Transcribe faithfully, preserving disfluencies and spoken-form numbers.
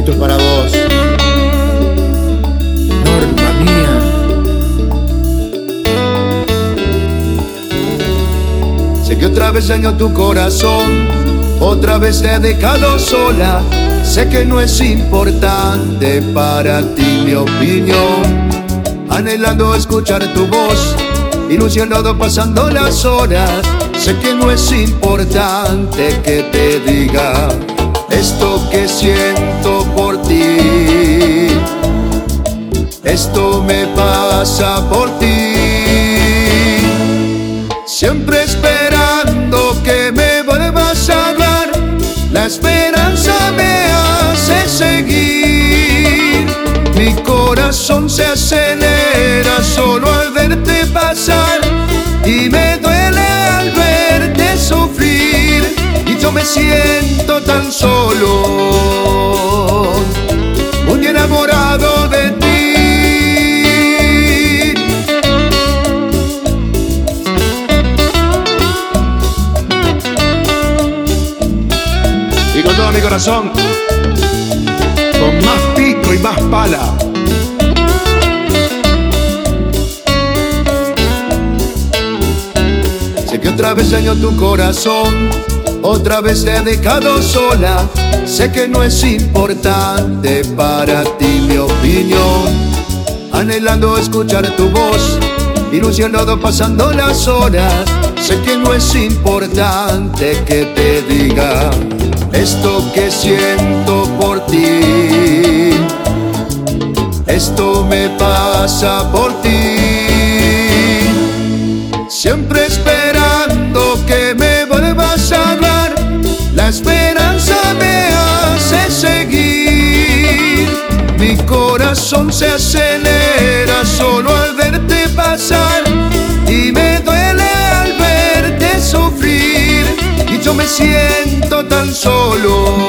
Esto es para vos, Norma mía. Sé que otra vez daño tu corazón, otra vez te he dejado sola. Sé que no es importante para ti mi opinión, anhelando escuchar tu voz, ilusionado pasando las horas. Sé que no es importante que te diga esto que siento por ti. Esto me pasa por ti, siempre esperando que me vuelvas a hablar. La esperanza me hace seguir, mi corazón se acelera solo al verte pasar, y me duele al verte sufrir, y yo me siento tan solo, muy enamorado de ti. Y con todo mi corazón, con más pico y más pala. Sé que otra vez daño tu corazón, otra vez te he dejado sola. Sé que no es importante para ti mi opinión, anhelando escuchar tu voz, ilusionado pasando las horas. Sé que no es importante que te diga esto que siento por ti. Esto me pasa por ti, siempre esperando que me vuelvas a hablar. La esperanza me hace seguir, mi corazón se acelera solo al verte pasar, y me duele al verte sufrir, y yo me siento tan solo,